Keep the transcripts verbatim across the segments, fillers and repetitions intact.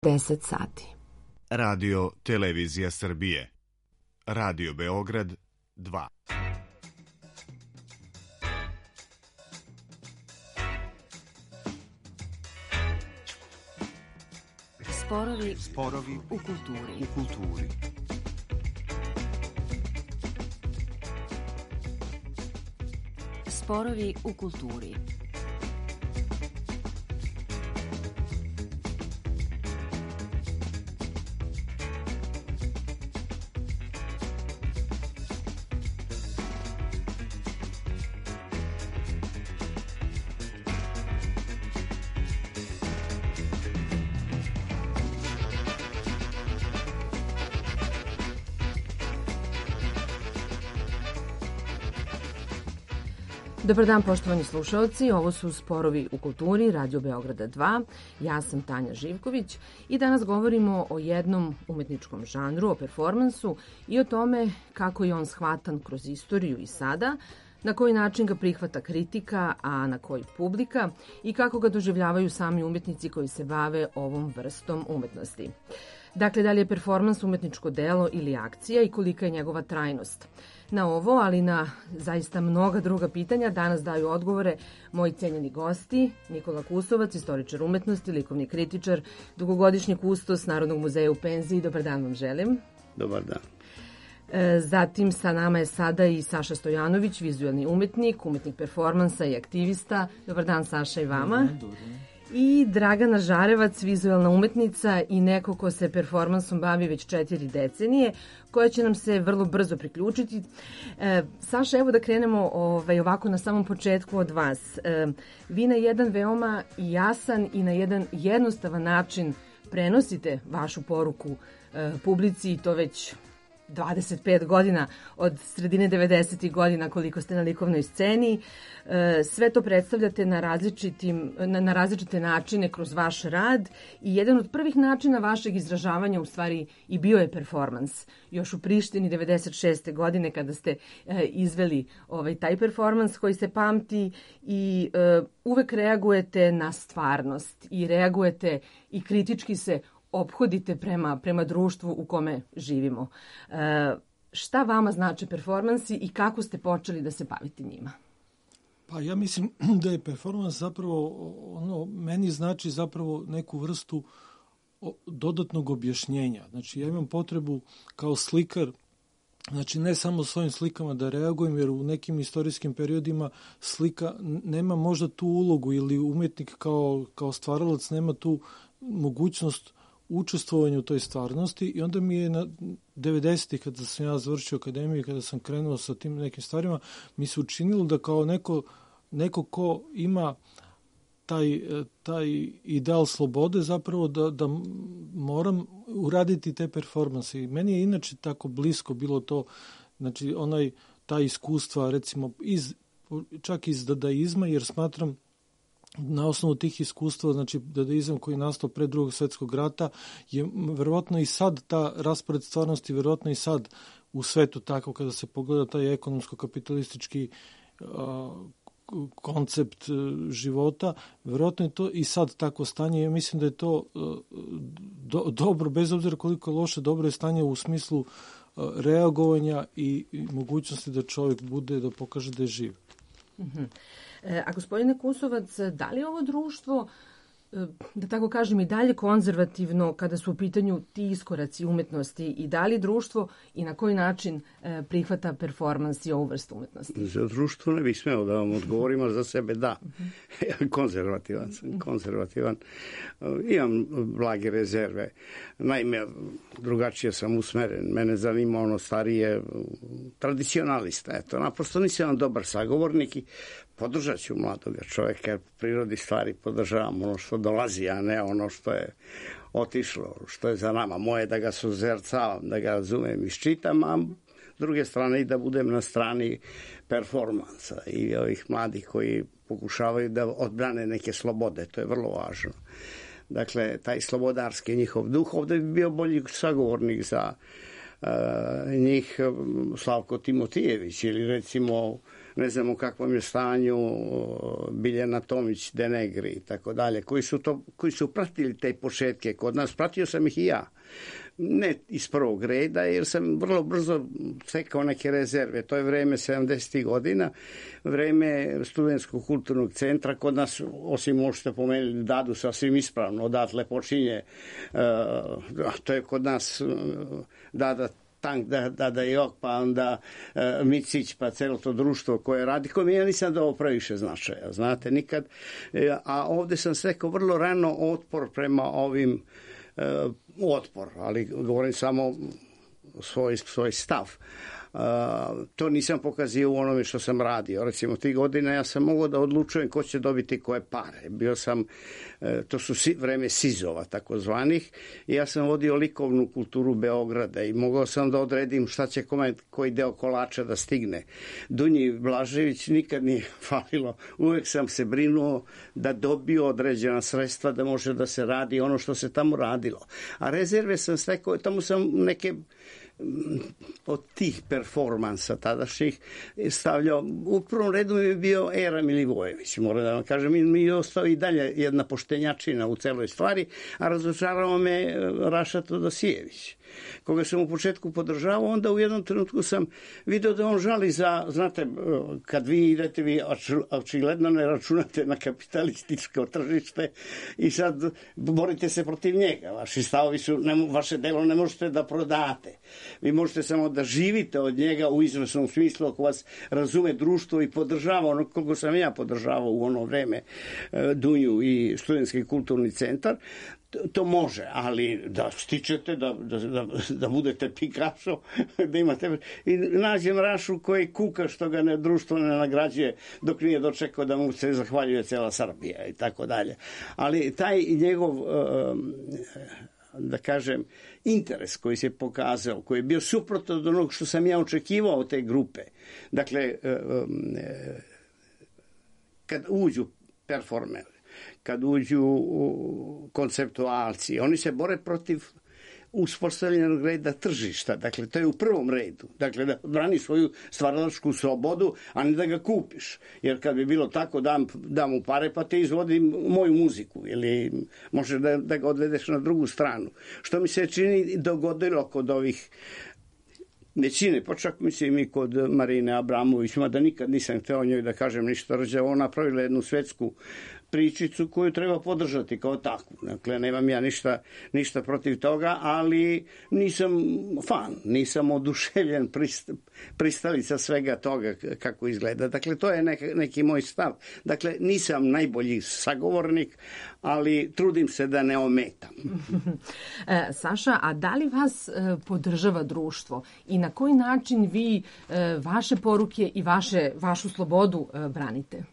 deset sati. Radio Televizija Srbije. Radio Beograd dva. Sporovi, Sporovi u kulturi. u kulturi. Sporovi u kulturi. Dobar dan, poštovani slušalci, ovo su Sporovi u kulturi, Radio Beograda dva. Ja sam Tanja Živković i danas govorimo o jednom umetničkom žanru, o performansu i o tome kako je on shvatan kroz istoriju i sada, na koji način ga prihvata kritika, a na koji publika i kako ga doživljavaju sami umetnici koji se bave ovom vrstom umetnosti. Dakle, da li je performans umetničko delo ili akcija i kolika je njegova trajnost? Na ovo, ali i na zaista mnoga druga pitanja danas daju odgovore moji cenjeni gosti, Nikola Kusovac, istoričar umetnosti, likovni kritičar, dugogodišnji kustos Narodnog muzeja u penziji. Dobar dan vam želim. Dobar dan. Zatim sa nama je sada i Saša Stojanović, vizualni umetnik, umetnik performansa i aktivista. Dobar dan, Saša, i vama. Dobar dan. I Dragana Žarevac, vizualna umetnica i neko ko se performansom bavi već četiri decenije, koja će nam se vrlo brzo priključiti. E, Saša, evo da krenemo ovaj, ovako na samom početku od vas. E, vi na jedan veoma jasan i na jedan jednostavan način prenosite vašu poruku e, publici i to već dvadeset pet godina, od sredine devedesetih godina koliko ste na likovnoj sceni. Sve to predstavljate na, različitim, na, na različite načine kroz vaš rad i jedan od prvih načina vašeg izražavanja u stvari i bio je performans. Još u Prištini devedeset šeste godine kada ste e, izveli ovaj, taj performans koji se pamti i e, uvek reagujete na stvarnost i reagujete i kritički se ophodite prema, prema društvu u kome živimo. E, šta vama znače performansi i kako ste počeli da se bavite njima? Pa ja mislim da je performans zapravo, ono, meni znači zapravo neku vrstu dodatnog objašnjenja. Znači ja imam potrebu kao slikar, znači ne samo svojim slikama da reagujem, jer u nekim istorijskim periodima slika nema možda tu ulogu ili umetnik kao, kao stvaralac nema tu mogućnost učestvovanju u toj stvarnosti i onda mi je na devedesetih kada sam ja završio akademiju i kada sam krenuo sa tim nekim stvarima, mi se učinilo da kao neko, neko ko ima taj, taj ideal slobode zapravo da, da moram uraditi te performanse. I meni je inače tako blisko bilo to, znači onaj, ta iskustva recimo iz, čak iz dadaizma, jer smatram na osnovu tih iskustva, znači dadaizam koji je nastao pre drugog svetskog rata, je verovatno i sad ta raspored stvarnosti, verovatno i sad u svetu tako kada se pogleda taj ekonomsko-kapitalistički uh, koncept uh, života, verovatno je to i sad tako stanje. Ja mislim da je to uh, do, dobro, bez obzira koliko je loše, dobro je stanje u smislu uh, reagovanja i, i mogućnosti da čovjek bude, da pokaže da je živ. Mhm. A gospodine Kusovac, da li ovo društvo, da tako kažem, i dalje konzervativno kada su u pitanju ti iskoraci umetnosti i da li društvo i na koji način prihvata performans i ovu vrstu umetnosti? Za društvo ne bih smeo da vam odgovorim, ali za sebe da. Ja konzervativan sam, konzervativan. Imam blage rezerve. Naime, drugačije sam usmeren. Mene zanima ono starije, tradicionalista. Eto, naprosto nisam dobar sagovornik i podržat ću mladoga čovjeka, jer po prirodi stvari podržavam ono što dolazi, a ne ono što je otišlo, što je za nama. Moje da ga suzercavam, da ga razumem, iščitam, a s druge strane i da budem na strani performansa i ovih mladih koji pokušavaju da odbrane neke slobode. To je vrlo važno. Dakle, taj slobodarski njihov duh, ovdje bi bio bolji sagovornik za uh, njih Slavko Timotijević ili recimo ne znam u kakvom je stanju Biljana Tomić, Denegri i tako dalje, koji su, to, koji su pratili te početke kod nas. Pratio sam ih i ja. Ne iz prvog reda, jer sam vrlo brzo stekao neke rezerve. To je vreme sedamdesetih godina, vreme Studentskog kulturnog centra. Kod nas, osim možete pomenuti Dadu sasvim ispravno, odatle počinje. Uh, to je kod nas uh, Dada Tank, da, da, da Jok, pa onda uh, Micić, pa celo to društvo koje radi, koje ja nisam dao previše značaja, znate, nikad. Uh, a ovde sam stekao vrlo rano otpor prema ovim uh, otpor, ali govorim samo svoj, svoj stav. Uh, to nisam pokazio u onome što sam radio. Recimo, tih godina ja sam mogao da odlučujem ko će dobiti koje pare. Bio sam, uh, to su si, vreme sizova takozvanih, i ja sam vodio likovnu kulturu Beograda i mogao sam da odredim šta će kome, koji deo kolača da stigne. Dunji Blažević nikad nije falilo. Uvek sam se brinuo da dobio određena sredstva da može da se radi ono što se tamo radilo. A rezerve sam stekao, tamo sam neke od tih performansa tadašnjih stavljao. U prvom redu mi je bio Era Milivojević, moram da vam kažem, mi je ostao i dalje jedna poštenjačina u celoj stvari, a razočarao me Raša Todosijević, koga sam u početku podržavao. Onda u jednom trenutku sam video da on žali za, znate, kad vi idete, vi očigledno ne računate na kapitalističko tržište i sad borite se protiv njega. Vaši stavovi su, ne, vaše delo ne možete da prodate. Vi možete samo da živite od njega u izvrsnom smislu, ako vas razume društvo i podržava ono koliko sam ja podržavao u ono vreme Dunju i Studentski kulturni centar. To može, ali da stičete, da, da, da, da budete Picasso, da imate... I nađem Rašu koji kuka što ga ne, društvo ne nagrađuje dok nije dočekao da mu se zahvaljuje cela Srbija i tako dalje. Ali taj njegov, da kažem, interes koji se pokazao, koji je bio suprotno od onog što sam ja očekivao od te grupe. Dakle, kad uđu performer, kad uđu konceptualci, oni se bore protiv uspostavljenog reda tržišta. Dakle, to je u prvom redu. Dakle, da brani svoju stvaralačku slobodu, a ne da ga kupiš. Jer kad bi bilo tako, dam, dam mu pare, pa te izvodi moju muziku. Ili možeš da, da ga odvedeš na drugu stranu. Što mi se čini dogodilo kod ovih većine, pa čak mislim i kod Marine Abramović, mada nikad nisam hteo njoj da kažem ništa rđavo. Ona napravila jednu svetsku pričicu koju treba podržati kao takvu. Dakle, nemam ja ništa, ništa protiv toga, ali nisam fan, nisam oduševljen pristalica svega toga kako izgleda. Dakle, to je neki, neki moj stav. Dakle, nisam najbolji sagovornik, ali trudim se da ne ometam. e, Saša, a da li vas e, podržava društvo i na koji način vi e, vaše poruke i vaše, vašu slobodu e, branite?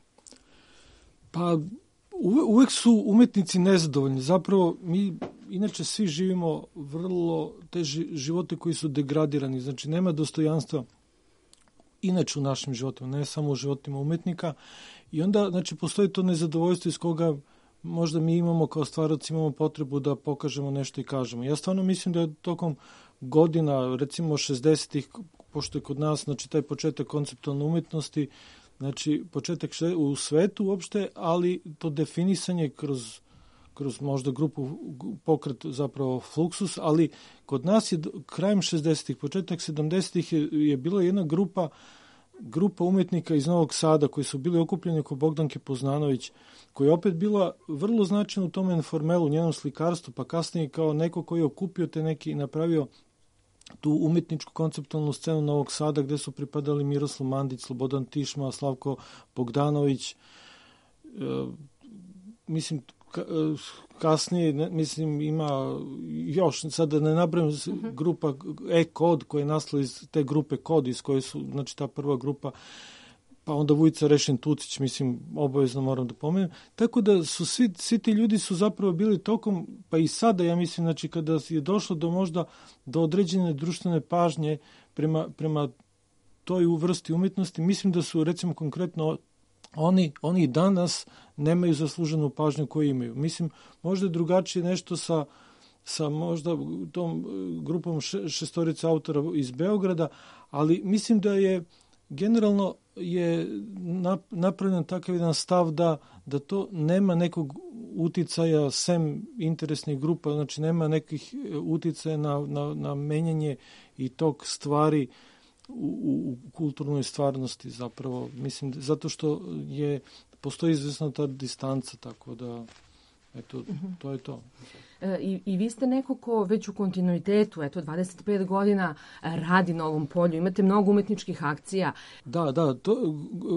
Pa uvek su umetnici nezadovoljni. Zapravo mi inače svi živimo vrlo te živote koji su degradirani. Znači nema dostojanstva inače u našim životima, ne samo u životima umetnika. I onda znači postoji to nezadovoljstvo iz koga možda mi imamo kao stvaraoci imamo potrebu da pokažemo nešto i kažemo. Ja stvarno mislim da je tokom godina, recimo šezdesetih, pošto je kod nas znači taj početak konceptualne umetnosti, znači početak u svetu uopšte, ali to definisanje kroz, kroz možda grupu pokret zapravo Fluxus, ali kod nas je krajem šezdesetih, početak sedamdesetih je, je bila jedna grupa grupa umetnika iz Novog Sada koji su bili okupljeni oko Bogdanke Poznanović, koja je opet bila vrlo značajna u tom informelu, njenom slikarstvu, pa kasnije kao neko koji je okupio te neki i napravio tu umetničku konceptualnu scenu Novog Sada gde su pripadali Miroslav Mandić, Slobodan Tišma, Slavko Bogdanović. E, mislim, ka, kasnije, ne, mislim, ima još, sad da ne nabrajam, uh-huh. grupa E-Kod koja je nastala iz te grupe Kod, iz koje su, znači ta prva grupa, pa onda Vujica Rešin Tucić, mislim, obavezno moram da pomenem. Tako da su svi, svi ti ljudi su zapravo bili tokom, pa i sada, ja mislim, znači kada je došlo do možda do određene društvene pažnje prema, prema toj vrsti umetnosti, mislim da su, recimo, konkretno oni, oni danas nemaju zasluženu pažnju koju imaju. Mislim, možda je drugačije nešto sa, sa možda tom grupom šestorice autora iz Beograda, ali mislim da je generalno je napravljen takav jedan stav da, da to nema nekog uticaja sem interesnih grupa, znači nema nekih uticaja na, na, na menjanje i tog stvari u, u kulturnoj stvarnosti zapravo. Mislim, zato što je, postoji izvesna ta distanca, tako da eto, to je to. E, i, I vi ste neko ko već u kontinuitetu, eto, dvadeset pet godina radi na ovom polju, imate mnogo umetničkih akcija. Da, da, to,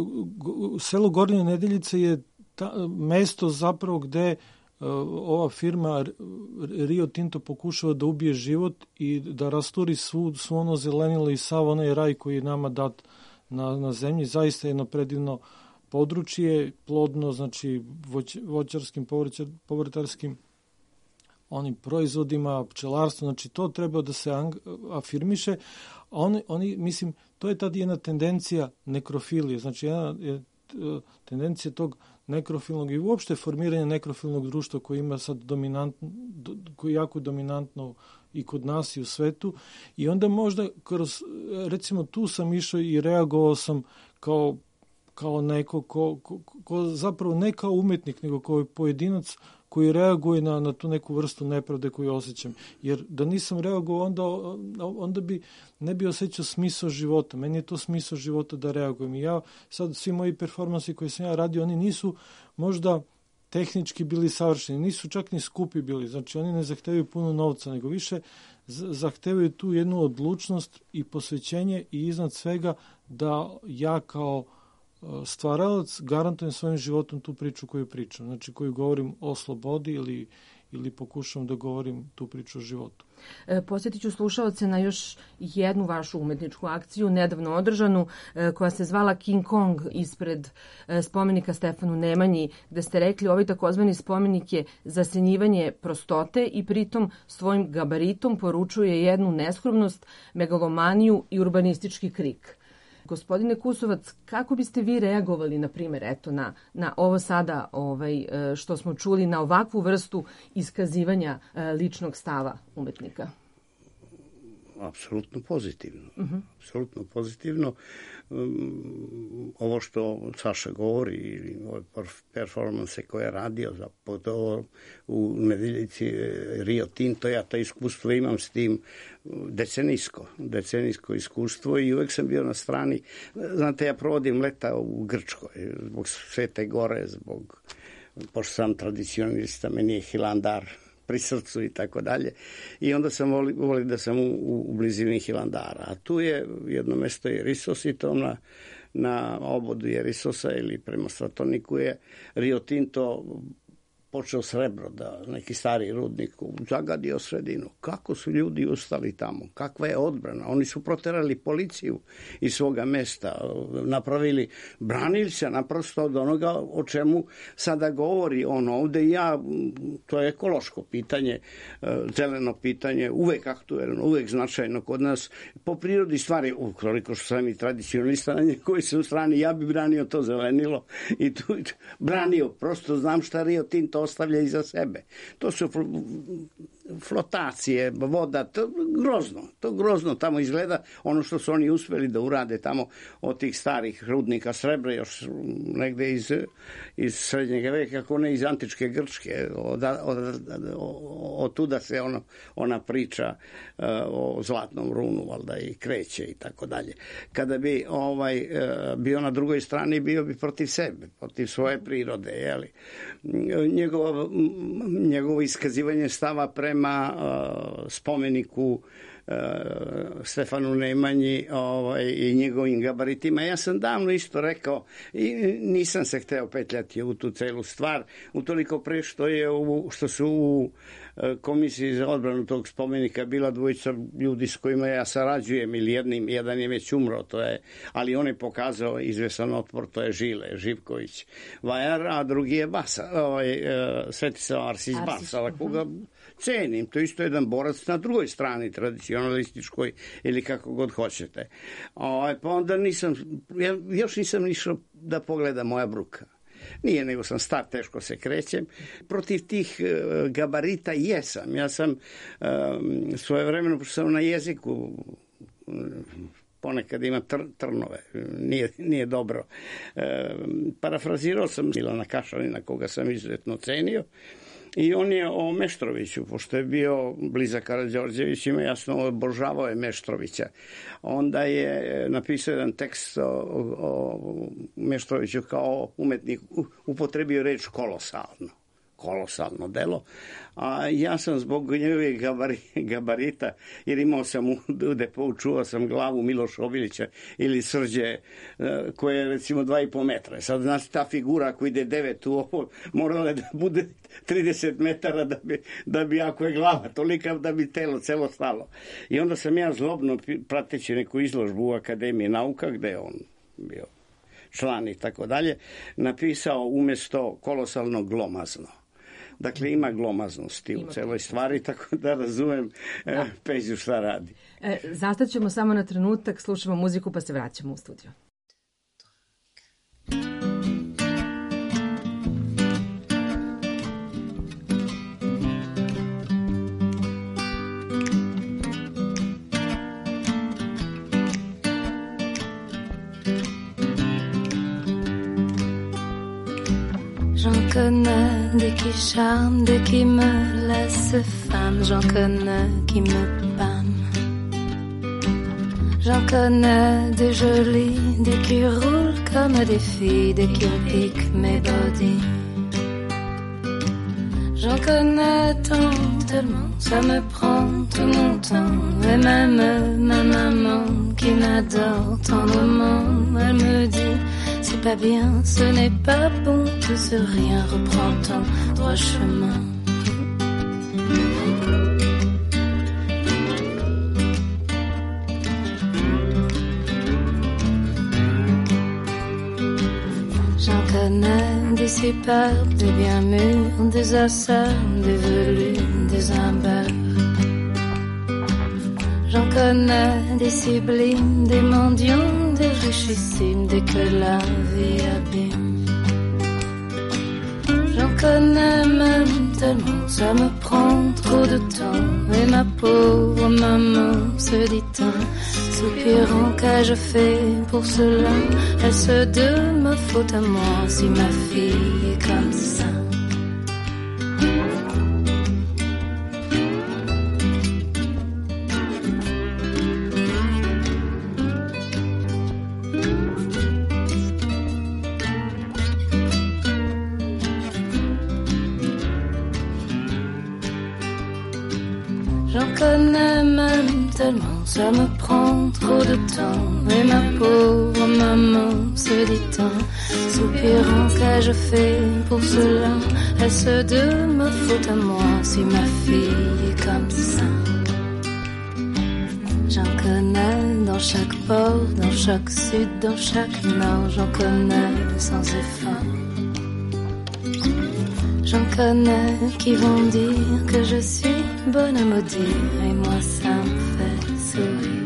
selo Gornje Nedeljice je ta, mesto zapravo gde uh, ova firma Rio Tinto pokušava da ubije život i da rasturi svu, svu ono zelenilo i sav onaj raj koji je nama dat na, na zemlji. Zaista jedno predivno područje, plodno, znači voć, voćarskim, povrćar, povrtarskim onim proizvodima, pčelarstvo, znači to treba da se afirmiše. Oni, oni, mislim, to je tad jedna tendencija nekrofilije, znači jedna je tendencija tog nekrofilnog i uopšte formiranja nekrofilnog društva koji ima sad dominantno, koji je jako dominantno i kod nas i u svetu. I onda možda kroz, recimo tu sam išao i reagovao sam kao kao neko ko, ko, ko zapravo ne kao umetnik, nego kao pojedinac koji reaguje na, na tu neku vrstu nepravde koju osjećam. Jer da nisam reagovao, onda, onda bi ne bi osjećao smisao života. Meni je to smisao života da reagujem. I ja, sad svi moji performansi koje sam ja radio, oni nisu možda tehnički bili savršeni, nisu čak ni skupi bili. Znači, oni ne zahtevaju puno novca, nego više zahtevaju tu jednu odlučnost i posvećenje i iznad svega da ja kao stvaralac garantujem svojim životom tu priču koju pričam, znači koju govorim o slobodi ili, ili pokušam da govorim tu priču o životu. E, posjetit ću slušalce na još jednu vašu umetničku akciju, nedavno održanu, e, koja se zvala King Kong ispred e, spomenika Stefanu Nemanji, gde ste rekli ovaj takozvani spomenik je zasenjivanje prostote i pritom svojim gabaritom poručuje jednu neskromnost, megalomaniju i urbanistički krik. Gospodine Kusovac, kako biste vi reagovali, na primjer, eto, na, na ovo sada ovaj, što smo čuli, na ovakvu vrstu iskazivanja ličnog stava umetnika? Apsolutno pozitivno. Uh-huh. Apsolutno pozitivno. Um, ovo što Saša govori, ili ove performanse koje je radio, zapravo u Nedeljici Rio Tinto, ja to iskustvo imam s tim decenijsko, decenijsko iskustvo i uvek sam bio na strani. Znate, ja provodim leta u Grčkoj, zbog Svete Gore, zbog, pošto sam tradicionalista, meni je Hilandar pri srcu i tako dalje. I onda sam volio voli da sam u, u blizini Hilandara. A tu je jedno mesto Jerisos i to na, na obodu Jerisosa ili prema Stratoniku je Rio Tinto počeo srebro, da neki stari rudnik zagadio sredinu. Kako su ljudi ustali tamo? Kakva je odbrana? Oni su proterali policiju iz svoga mesta, napravili, branili se naprosto od onoga o čemu sada govori on ovde. Ja, to je ekološko pitanje, zeleno pitanje, uvek aktuelno, uvek značajno kod nas. Po prirodi stvari, ukoliko što sam i tradicionalista na njegovoj sam strani, ja bi branio to zelenilo i tu branio. Prosto znam šta Rio Tinto ostavlja iza sebe. To su flotacije, voda, to grozno, to grozno tamo izgleda. Ono što su oni uspeli da urade tamo od tih starih rudnika srebra, još negde iz, iz srednjeg veka, ako ne iz antičke Grčke, od, od, od, od tuda se ono, ona priča uh, o zlatnom runu, valjda, i kreće i tako dalje. Kada bi ovaj, uh, bio na drugoj strani, bio bi protiv sebe, protiv svoje prirode, jeli. Njegovo, njegovo iskazivanje stava prema uh, spomeniku uh, Stefanu Nemanji ovaj, i njegovim gabaritima. Ja sam davno isto rekao i nisam se hteo petljati u tu celu stvar, utoliko pre što, je u, što su u komisiji za odbranu tog spomenika bila dvojica ljudi s kojima ja sarađujem ili jednim, jedan je već umro, to je, ali on je pokazao izvesan otpor, to je Žile Živković Vajar, a drugi je Basa, ovaj, Svetislav Arsić Basa, koga cenim, to je isto jedan borac na drugoj strani, tradicionalističkoj ili kako god hoćete. Ovaj, pa onda nisam, ja još nisam išao da pogleda moja bruka. Nije, nego sam star, teško se krećem. Protiv tih uh, gabarita jesam. Ja sam uh, svojevremeno, pošto sam na jeziku ponekad ima tr, trnove, nije, nije dobro. E, parafrazirao sam Milana Kašanina, koga sam izuzetno cenio, i on je o Meštroviću, pošto je bio blizak Karađorđevićima, jasno obožavao je Meštrovića. Onda je napisao jedan tekst o, o Meštroviću kao umetnik, upotrebio reč kolosalno. Kolosalno delo, a ja sam zbog njegove gabari, gabarita, jer imao sam u depou, čuvao sam glavu Miloša Obilića ili Srđe, koje je recimo dva i po metra. Sad, znači, ta figura ako ide devet u ovo, morala je da bude trideset metara da bi, da bi ako je glava tolika, da bi telo celo stalo. I onda sam ja zlobno, prateći neku izložbu u Akademiji nauka, gde je on bio član i tako dalje, napisao umjesto kolosalno glomazno. Dakle, ima glomaznosti u celoj stvari, tako da razumem da. Peđu šta radi. E, zastaćemo samo na trenutak, slušamo muziku pa se vraćamo u studio. J'en connais des qui charment, des qui me laissent femme. J'en connais qui me pâment. J'en connais des jolies, des qui roulent comme des filles, des qui piquent mes bodies. J'en connais tant, tellement, ça me prend tout mon temps. Et même ma maman qui m'adore tendrement, elle me dit: c'est pas bien, ce n'est pas bon, tout ce rien reprend ton droit chemin. J'en connais des superbes, des bien mûrs, des asseurs, des velus, des imbeurs. J'en connais des sublimes, des mendiants, des richissimes, des que la vie abîme. J'en connais même tellement, ça me prend trop de temps. Et ma pauvre maman se dit tant, soupirant qu'ai-je fait pour cela. Est-ce de ma faute à moi si ma fille est comme ça? Ça me prend trop de temps. Et ma pauvre maman se dit tant, soupirant qu'ai-je fait pour cela. Est-ce de ma faute à moi si ma fille est comme ça? J'en connais dans chaque port, dans chaque sud, dans chaque nord. J'en connais sans effort. J'en connais qui vont dire que je suis bonne à maudire, et moi ça me fait sourire.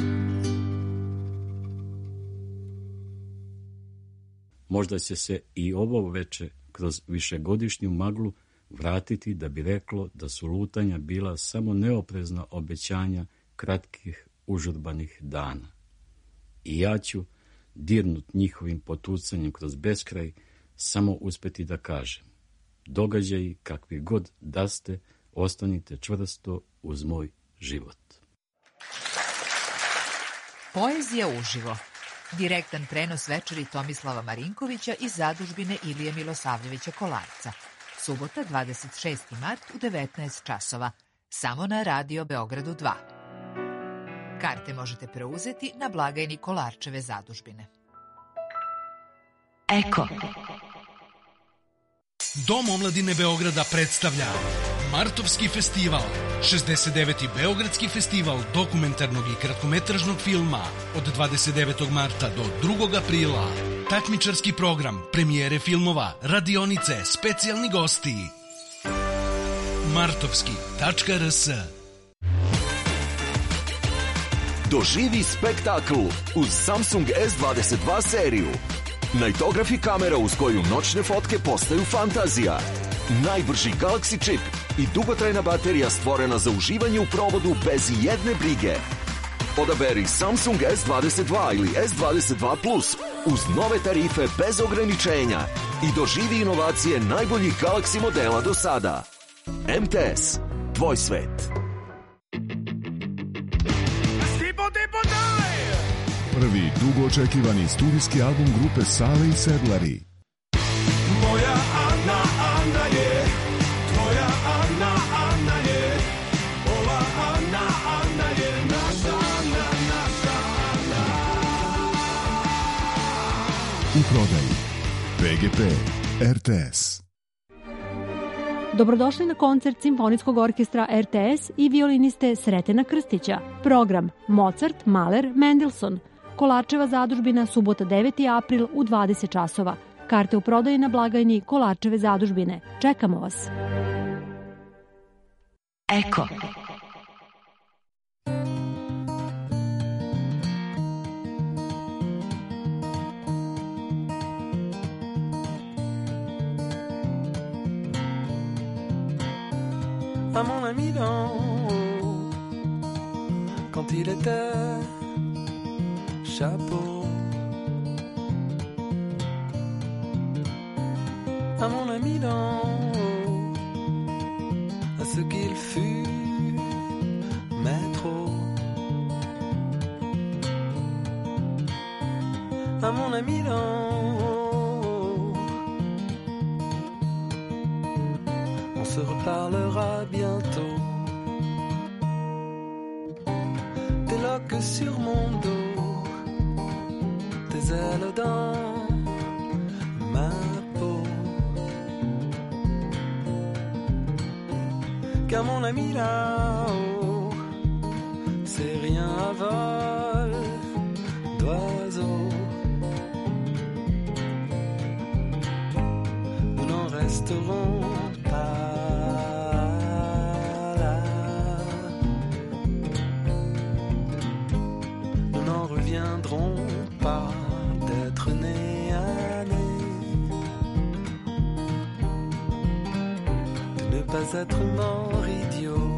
Možda će se i ovo veče kroz višegodišnju maglu vratiti da bi reklo da su lutanja bila samo neoprezna obećanja kratkih užurbanih dana. I ja ću, dirnut njihovim potucanjem kroz beskraj, samo uspeti da kažem: događaji kakvi god da ste, ostanite čvrsto uz moj život. Poezija uživo. Direktan prenos večeri Tomislava Marinkovića iz zadužbine Ilije Milosavljevića Kolarca. Subota, dvadeset šesti mart u devetnaest časova. Samo na Radio Beogradu dva. Karte možete preuzeti na blagajni Kolarčeve zadužbine. Eko. Dom omladine Beograda predstavlja Martovski festival, šezdeset deveti Beogradski festival dokumentarnog i kratkometražnog filma od dvadeset devetog marta do drugog aprila. Takmičarski program, premijere filmova, radionice, specijalni gosti. martovski tačka r s. Doživi spektakl uz Samsung S dvadeset dva seriju. Nightography kamera uz koju noćne fotke postaju fantazija. Najbrži Galaxy čip i dugotrajna baterija stvorena za uživanje u provodu bez jedne brige. Odaberi Samsung S dvadeset dva ili S dvadeset dva Plus uz nove tarife bez ograničenja i doživi inovacije najboljih Galaxy modela do sada. M T S, tvoj svet. Prvi dugo očekivani studijski album grupe Sale i Sedlari. Moja Ana, Ana je, tvoja Ana, Ana je, ova Ana, Ana je, naša Ana, naša Ana. U prodaji P G P R T S. Dobrodošli na koncert Simfonijskog orkestra R T S i violiniste Sretena Krstića. Program Mozart, Mahler, Mendelssohn. Kolarčeva zadužbina, subota deveti april u dvadeset časova. Karte u prodaji na blagajni Kolarčeve zadužbine. Čekamo vas. Eko. À mon ami d'en haut, quand il était chapeau. À mon ami d'en haut, à ce qu'il fut maître. À mon ami d'en haut, on se reparlera bientôt. Tes loques sur mon dos, tes ailes dans ma peau. Car mon ami là-haut, c'est rien à vol d'oiseau. Nous n'en resterons pas là. Nous n'en reviendrons pas d'être nés à nez, de ne pas être mort idiot.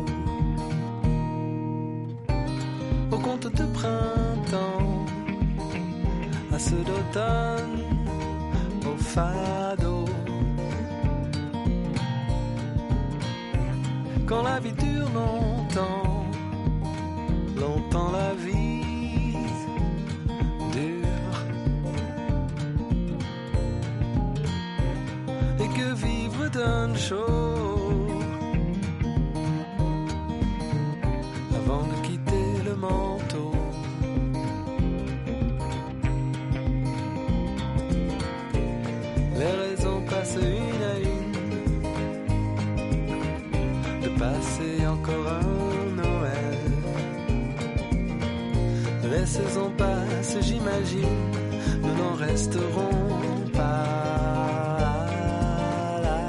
Au conte de printemps, à ceux d'automne, au fado. Quand la vie dure longtemps, longtemps la vie dure. Et que vivre donne chaud avant de quitter le manteau. Les raisons passent une à une de passer encore un Noël. Les saisons passent, j'imagine, nous n'en resterons pas là.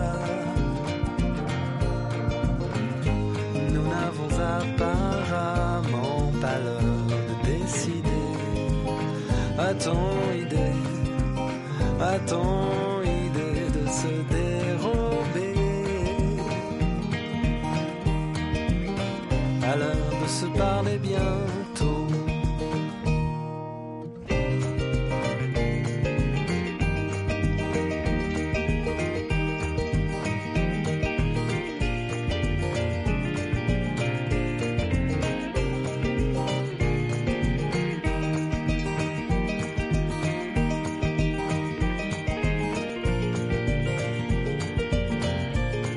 Nous n'avons apparemment pas l'heure de décider. A-t-on idée, a-t-on idée de se dérober à l'heure de se parler bientôt?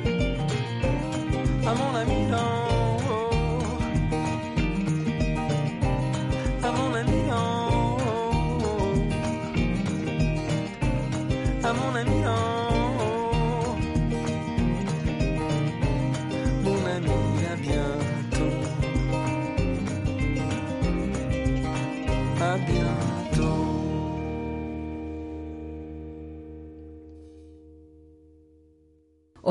À mon ami d'en haut,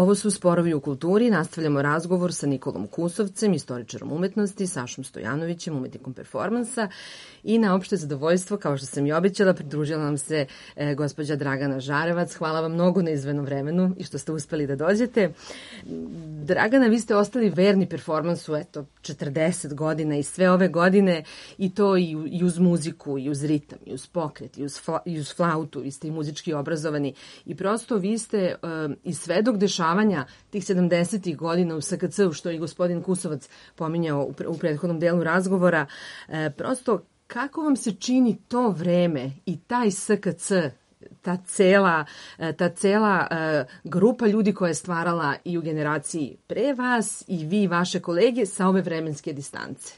Ovo su Sporovi u kulturi. Nastavljamo razgovor sa Nikolom Kusovcem, istoričarom umetnosti, Sašom Stojanovićem, umetnikom performansa i na opšte zadovoljstvo, kao što sam i obećala, pridružila nam se e, gospođa Dragana Žarevac. Hvala vam mnogo na izvenom vremenu i što ste uspeli da dođete. Dragana, vi ste ostali verni performansu, eto, četrdeset godina i sve ove godine, i to i, i uz muziku, i uz ritam, i uz pokret, i uz, fla, i uz flautu. Vi ste i muzički obrazovani i prosto vi ste um, i svedok dešavanja tih sedamdesetih godina u S K C-u, što je i gospodin Kusovac pominjao u, pre, u prethodnom delu razgovora. E, prosto, kako vam se čini to vreme i taj S K C, ta cela, ta cela uh, grupa ljudi koja je stvarala i u generaciji pre vas i vi i vaše kolege sa ove vremenske distance?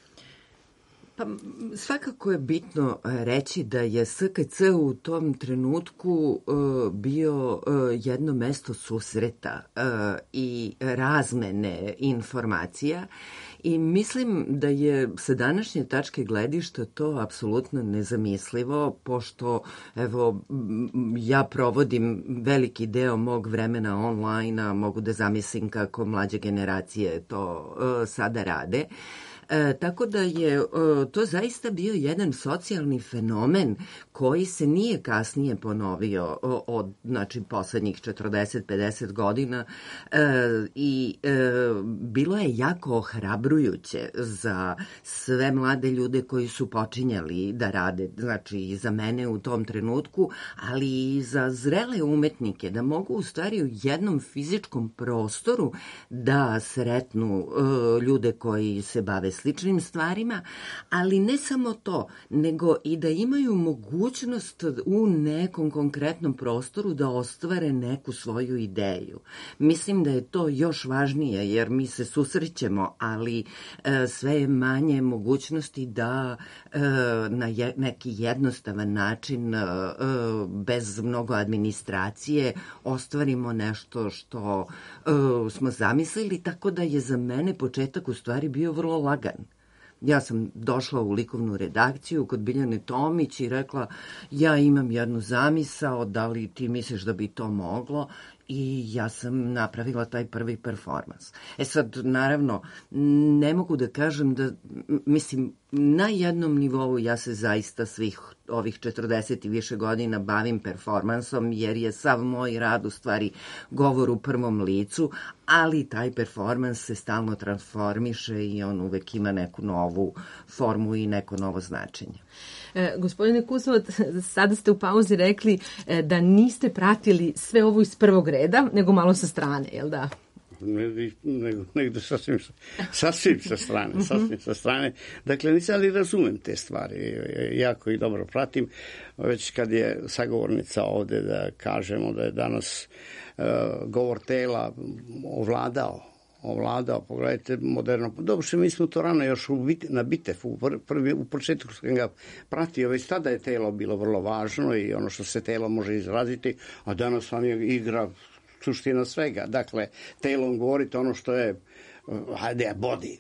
Pa svakako je bitno reći da je S K C u tom trenutku uh, bio uh, jedno mesto susreta uh, i razmene informacija. I mislim da je sa današnje tačke gledišta to apsolutno nezamislivo, pošto evo, ja provodim veliki deo mog vremena online-a, mogu da zamislim kako mlađe generacije to uh, sada rade. E, tako da je e, to zaista bio jedan socijalni fenomen koji se nije kasnije ponovio o, od znači, poslednjih četrdeset pedeset godina e, i e, bilo je jako ohrabrujuće za sve mlade ljude koji su počinjali da rade, znači i za mene u tom trenutku, ali i za zrele umetnike da mogu u stvari u jednom fizičkom prostoru da sretnu e, ljude koji se bave sličnim stvarima, ali ne samo to, nego i da imaju mogućnost u nekom konkretnom prostoru da ostvare neku svoju ideju. Mislim da je to još važnije, jer mi se susrećemo, ali e, sve je manje mogućnosti da e, na je, neki jednostavan način, e, bez mnogo administracije, ostvarimo nešto što e, smo zamislili, tako da je za mene početak u stvari bio vrlo lagan. Ja sam došla u likovnu redakciju kod Biljane Tomić i rekla, ja imam jednu zamisao, da li ti misliš da bi to moglo? I ja sam napravila taj prvi performans. E sad, naravno, ne mogu da kažem da, mislim, na jednom nivou ja se zaista svih ovih četrdeset i više godina bavim performansom, jer je sav moj rad u stvari govor u prvom licu, ali taj performans se stalno transformiše i on uvek ima neku novu formu i neko novo značenje. E, gospodine Kusovac, sada ste u pauzi rekli e, da niste pratili sve ovo iz prvog reda, nego malo sa strane, jel da? Ne, nego, nego sasvim, sasvim sa strane, sasvim sa strane. Dakle, nisam ali razumem te stvari, jako ih dobro pratim. Već kad je sagovornica ovde da kažemo da je danas uh, govor tela ovladao, ovladao, pogledajte, moderno. Dobro, mi smo to rano još u, na Bitefu, prvi, u početku sam ga pratio, već tada je telo bilo vrlo važno i ono što se telo može izraziti, a danas vam je igra suština svega. Dakle, telom govorite ono što je hajde, body,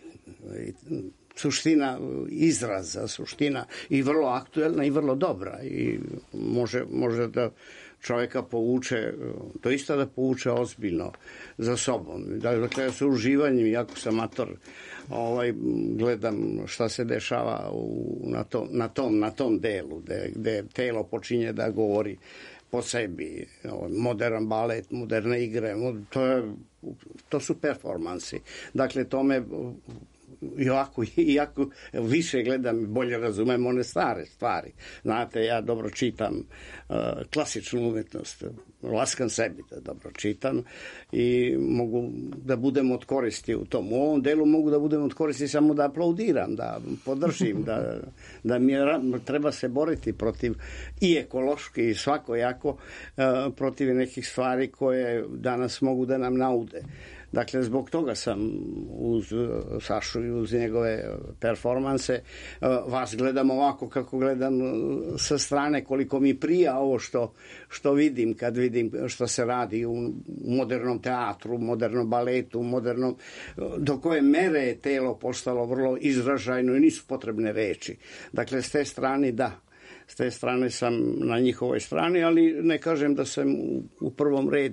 suština izraza, suština i vrlo aktuelna i vrlo dobra i može, može da čovjeka povuče, doista da povuče ozbiljno za sobom. Dakle, ja sa uživanjem, jako sam amator, ovaj, gledam šta se dešava u, na, to, na, tom, na tom delu, gde, gde telo počinje da govori po sebi, modern balet, moderne igre, to, je, to su performansi. Dakle, to me iako, iako više gledam i bolje razumem one stare stvari. Znate, ja dobro čitam uh, klasičnu umetnost, laskam sebi da dobro čitam i mogu da budem od koristi u tom. U ovom delu mogu da budem od koristi samo da aplaudiram, da podržim, da, da mi je, treba se boriti protiv i ekološki i svakojako uh, protiv nekih stvari koje danas mogu da nam naude. Dakle, zbog toga sam uz Sašu i uz njegove performanse vas gledam ovako kako gledam sa strane, koliko mi prija ovo što, što vidim kad vidim što se radi u modernom teatru, modernom baletu, modernom, do koje mere je telo postalo vrlo izražajno i nisu potrebne reči. Dakle, s te strane da. S te strane sam na njihovoj strani, ali ne kažem da sam u, u prvom redu.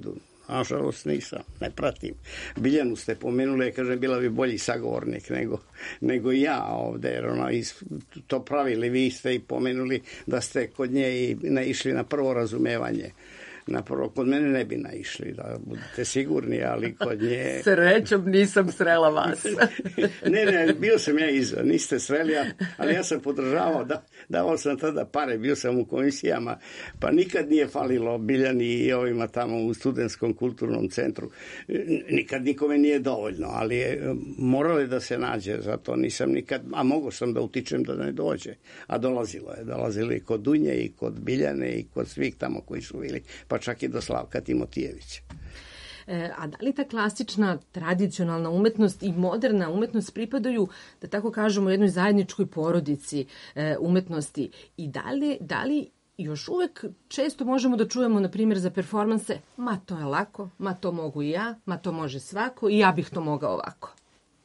nažalost nisam, ne pratim. Biljanu ste pomenuli, kažem, bila bi bolji sagovornik nego, nego ja ovde, jer ona iz, to pravili, vi ste i pomenuli da ste kod nje i naišli na prvo razumevanje. Na prvo, kod mene ne bi naišli, da budete sigurni, ali kod nje... Srećom nisam srela vas. ne, ne, bio sam ja iza, niste sreli, ali ja sam podržavao, da, davao sam tada pare, bio sam u komisijama, pa nikad nije falilo Biljani i ovima tamo u Studentskom kulturnom centru. Nikad nikome nije dovoljno, ali je moralo da se nađe, zato nisam nikad, a mogo sam da utičem da ne dođe, a dolazilo je, dolazilo i kod Dunje i kod Biljane i kod svih tamo koji su bili, pa čak i do Slavka Timotijevića. E, a da li ta klasična, tradicionalna umetnost i moderna umetnost pripadaju, da tako kažemo, jednoj zajedničkoj porodici e, umetnosti? I da li, da li još uvek često možemo da čujemo, na primjer, za performanse, ma to je lako, ma to mogu i ja, ma to može svako i ja bih to mogao ovako?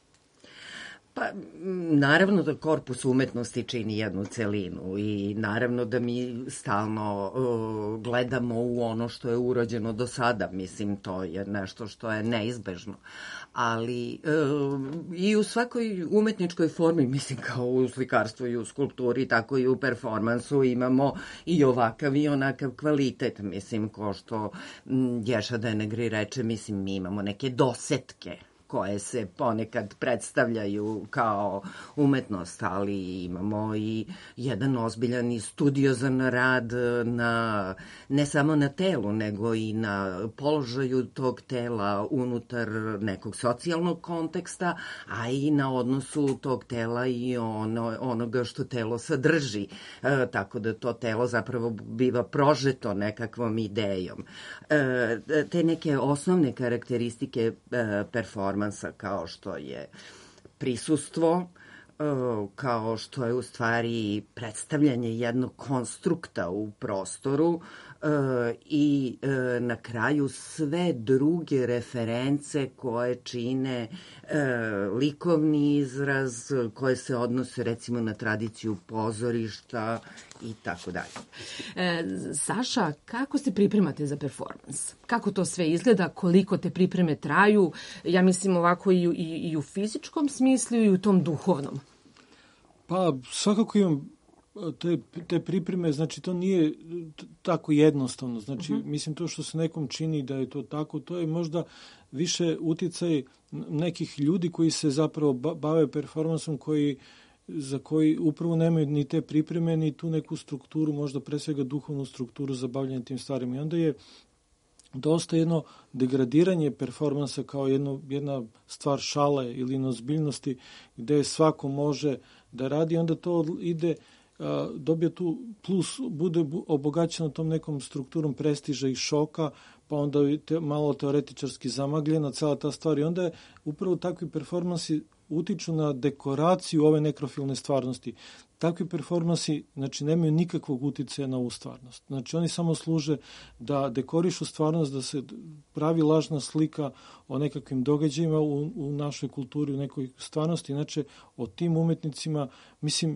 Pa, naravno da korpus umetnosti čini jednu celinu i naravno da mi stalno uh, gledamo u ono što je urađeno do sada. Mislim, to je nešto što je neizbežno. Ali uh, i u svakoj umetničkoj formi, mislim, kao u slikarstvu i u skulpturi, tako i u performansu imamo i ovakav i onakav kvalitet. Mislim, ko što m, Ješa Denegri reče, mislim, mi imamo neke dosetke koje se ponekad predstavljaju kao umetnost, ali imamo i jedan ozbiljan i studiozan rad na, ne samo na telu, nego i na položaju tog tela unutar nekog socijalnog konteksta, a i na odnosu tog tela i ono, onoga što telo sadrži. E, tako da to telo zapravo biva prožeto nekakvom idejom. E, te neke osnovne karakteristike e, performansa, kao što je prisustvo, kao što je u stvari predstavljanje jednog konstrukta u prostoru i na kraju sve druge reference koje čine likovni izraz, koje se odnose recimo na tradiciju pozorišta i tako dalje. E, Saša, kako se pripremate za performans? Kako to sve izgleda? Koliko te pripreme traju? Ja mislim ovako i, i, i u fizičkom smislu i u tom duhovnom. Pa svakako imam te, te pripreme, znači to nije tako jednostavno. Znači, uh-huh. mislim, to što se nekom čini da je to tako, to je možda više uticaj nekih ljudi koji se zapravo bave performansom, koji za koji upravo nemaju ni te pripreme, ni tu neku strukturu, možda pre svega duhovnu strukturu za bavljanje tim stvarima. I onda je dosta jedno degradiranje performansa kao jedno, jedna stvar šale ili neozbiljnosti gde svako može da radi, onda to ide, dobija tu plus, bude obogaćeno tom nekom strukturom prestiža i šoka, pa onda te, malo teoretičarski zamagljena cela ta stvar i onda je upravo takvi performansi utiču na dekoraciju ove nekrofilne stvarnosti. Takvi performansi, znači, nemaju nikakvog uticaja na ovu stvarnost. Znači, oni samo služe da dekorišu stvarnost, da se pravi lažna slika o nekakvim događajima u, u našoj kulturi, u nekoj stvarnosti. Znači, o tim umetnicima, mislim,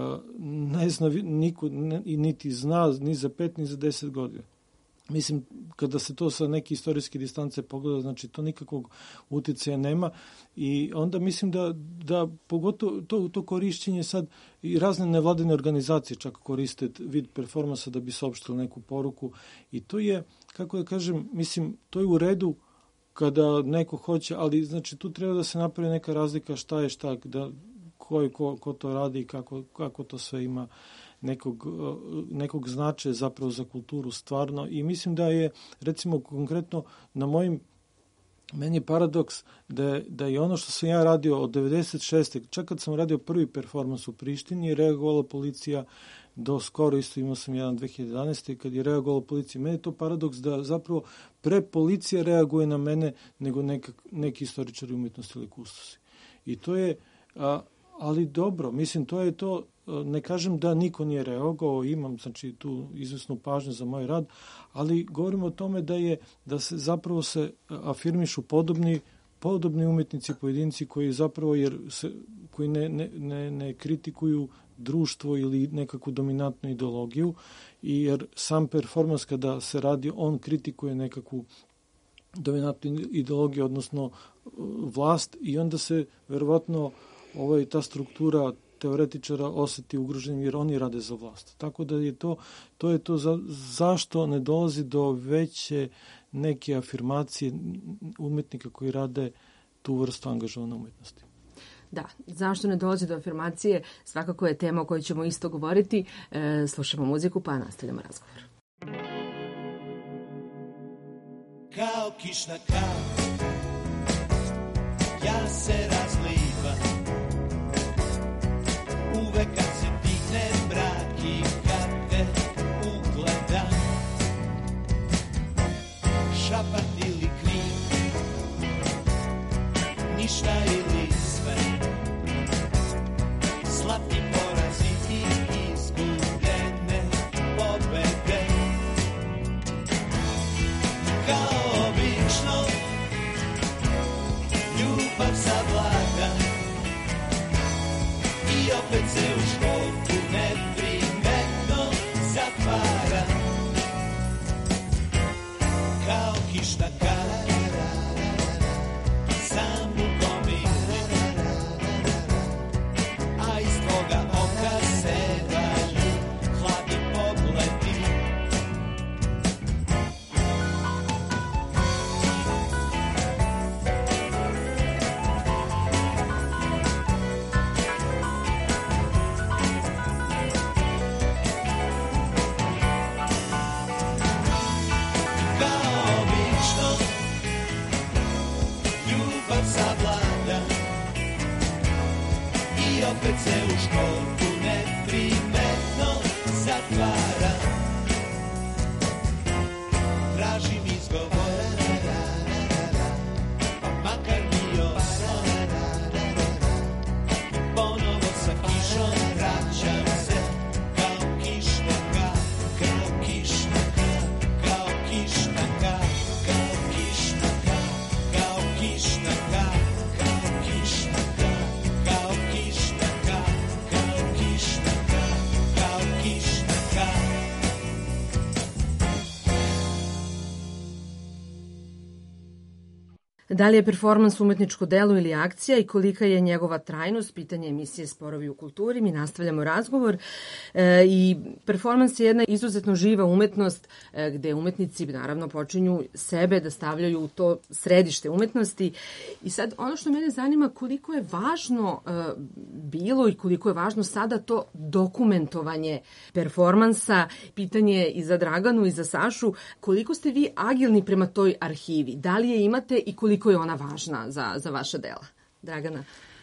ne zna niko, niti zna ni za pet, ni za deset godina. Mislim, kada se to sa neke istorijske distance pogleda, znači to nikakvog uticaja nema i onda mislim da, da pogotovo to, to korišćenje sad i razne nevladine organizacije čak koriste vid performansa da bi saopštili neku poruku i to je, kako da kažem, mislim, to je u redu kada neko hoće, ali znači tu treba da se napravi neka razlika šta je šta, da, ko, ko, ko to radi i kako, kako to sve ima nekog, nekog značaja zapravo za kulturu stvarno i mislim da je recimo konkretno na mojim meni je paradoks da je, da je ono što sam ja radio od devedeset šeste čak kad sam radio prvi performans u Prištini je reagovala policija do skoro isto imao sam jedan dve hiljade jedanaeste kad je reagovala policija. Meni je to paradoks da zapravo pre policija reaguje na mene nego neka, neki istoričari umetnosti ili kustosi. I to je a, ali dobro, mislim to je to. Ne kažem da niko nije reagovao, imam znači tu izvesnu pažnju za moj rad, ali govorimo o tome da je da se zapravo se afirmišu podobni podobni umetnici, pojedinci koji zapravo jer se koji ne, ne, ne, ne kritikuju društvo ili nekakvu dominantnu ideologiju i jer sam performans kada se radi on kritikuje nekakvu dominantna ideologija, odnosno vlast, i onda se verovatno ovaj, ta struktura teoretičara oseti ugroženim jer oni rade za vlast. Tako da je to, to je to za, zašto ne dolazi do veće neke afirmacije umetnika koji rade tu vrstu angažovane umetnosti. Da, zašto ne dolazi do afirmacije, svakako je tema o kojoj ćemo isto govoriti. E, slušamo muziku pa nastavljamo razgovor. Kao kišna kap, ja se razlivam, uvek kad se digne mrak i kad te ugledam, šapat ili krik, ništa ili sve, slatki porazi i izgubljene pobede. Kao obično, ljubav savlada i opet se u školku neprimetno zatvara. Kao kišna kara, sam u gomili, a iz tvoga oka sevaju hladni pogledi. Opet se u školku neprimetno zatvara. Tražim izgovor, pa makar bio slon. Ponovo sa kišom vraćam se, kao kišna kap, kao kišna kap, kao kišna kap, kao kišna kap, kao kišna kap, kao kišna kap, kao kišna kap, kao kišna kap, kao kišna kap. Da li je performans umetničko delo ili akcija i kolika je njegova trajnost? Pitanje emisije Sporovi u kulturi. Mi nastavljamo razgovor e, i performans je jedna izuzetno živa umetnost e, gde umetnici naravno počinju sebe da stavljaju u to središte umetnosti. I sad ono što mene zanima, koliko je važno e, bilo i koliko je važno sada to dokumentovanje performansa. Pitanje je i za Draganu i za Sašu. Koliko ste vi agilni prema toj arhivi? Da li je imate i koliko je ona važna za, za vaša dela? Dragana?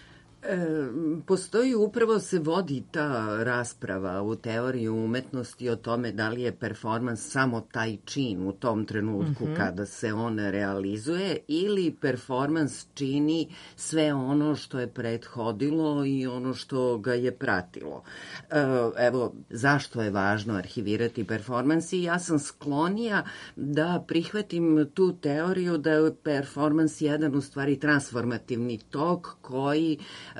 E, postoji, upravo se vodi ta rasprava u teoriji umetnosti o tome da li je performans samo taj čin u tom trenutku mm-hmm. kada se on realizuje ili performans čini sve ono što je prethodilo i ono što ga je pratilo. E, evo, zašto je važno arhivirati performans? I ja sam sklonija da prihvatim tu teoriju da je performans jedan u stvari transformativni tok koji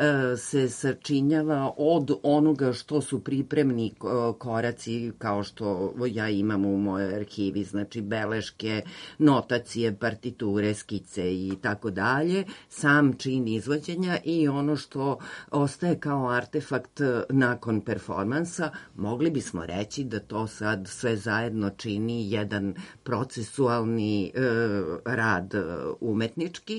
se sačinjava od onoga što su pripremni koraci, kao što ja imam u mojoj arhivi, znači beleške, notacije, partiture, skice i tako dalje, sam čin izvođenja i ono što ostaje kao artefakt nakon performansa. Mogli bismo reći da to sad sve zajedno čini jedan procesualni e, rad umetnički,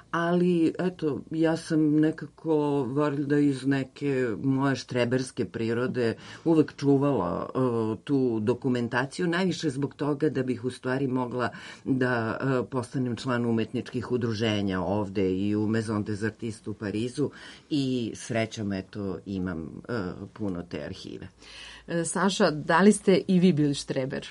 ali eto, ja sam nekako valjda iz neke moje štreberske prirode uvek čuvala uh, tu dokumentaciju, najviše zbog toga da bih u stvari mogla da uh, postanem član umetničkih udruženja ovde i u Maison des Artistes u Parizu i srećom, eto, imam uh, puno te arhive. Saša, da li ste i vi bili štreber?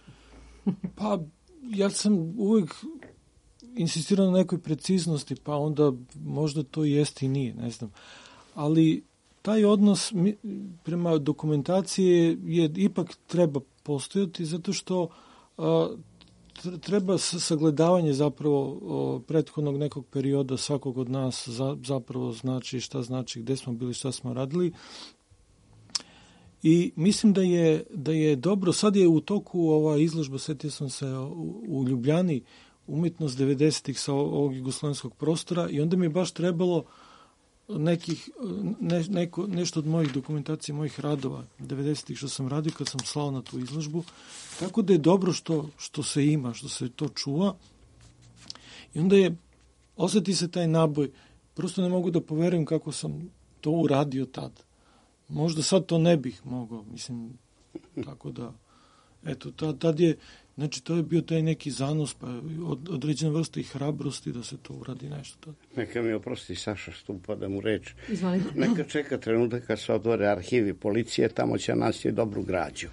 Pa, ja sam uvek insistirao na nekoj preciznosti, pa onda možda to jeste i nije, ne znam. Ali taj odnos prema dokumentaciji je ipak treba postojati zato što a, treba sagledavanje zapravo o, prethodnog nekog perioda svakog od nas za, zapravo znači šta znači, gde smo bili, šta smo radili. I mislim da je, da je dobro, sad je u toku ova izložba, setio sam se u, u Ljubljani, umetnost devedesetih sa ovog jugoslovenskog prostora i onda mi je baš trebalo nekih, ne, neko, nešto od mojih dokumentacija, mojih radova devedesetih što sam radio kad sam slao na tu izložbu. Tako da je dobro što, što se ima, što se to čuva. I onda je, osjeti se taj naboj. Prosto ne mogu da poverujem kako sam to uradio tad. Možda sad to ne bih mogao, mislim, tako da, eto, tad, tad je, znači, to je bio taj neki zanos, pa od, određena vrsta i hrabrosti da se to uradi nešto tad. Neka mi oprosti Saša Stupa da mu reč. Izvolite. Neka čeka trenutak kad se otvore arhivi policije, tamo će naći dobru građu.